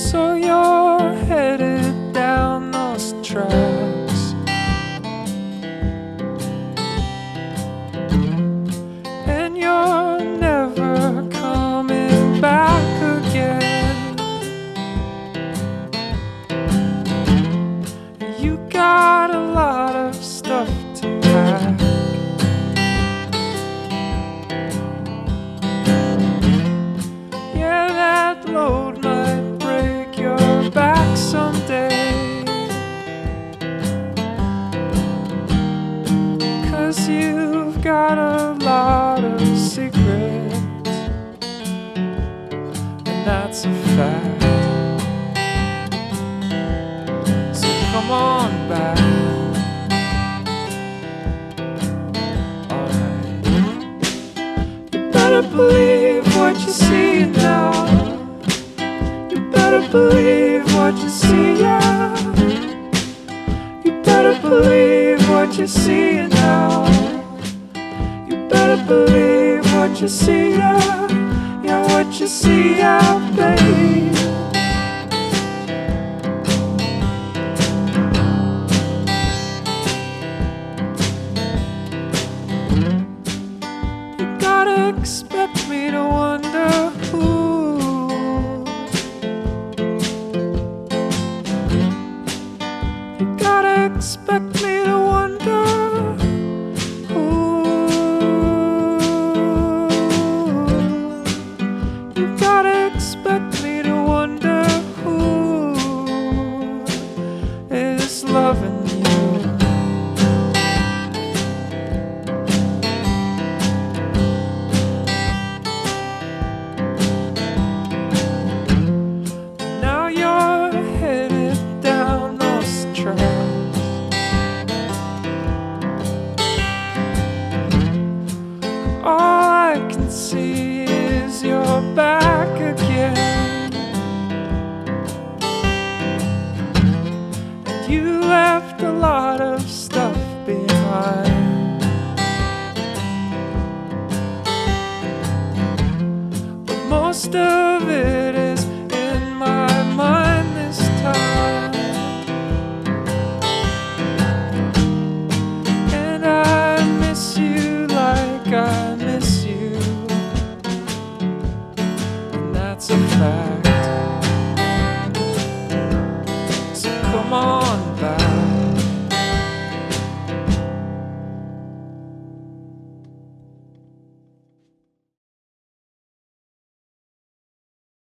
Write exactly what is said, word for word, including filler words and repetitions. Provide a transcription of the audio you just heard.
So you're headed down those tracks, and you're never coming back again. You got a lot of stuff to pack. Yeah, that load might break your back someday, 'cause you've got a lot of secrets, and that's a fact. So come on back. Alright. You better believe what you see now. You better believe what you see, yeah. You better believe what you see now. You better believe what you see, yeah. Yeah, what you see, yeah, babe. You gotta expect me to wonder who. You gotta expect me to wonder who. You gotta expect me to wonder who is loving you. Now you're headed down those tracks, all I can see is you're back again. And you left a lot of stuff behind, but most of it is in my mind this time. And I miss you like I miss you, and that's a fact.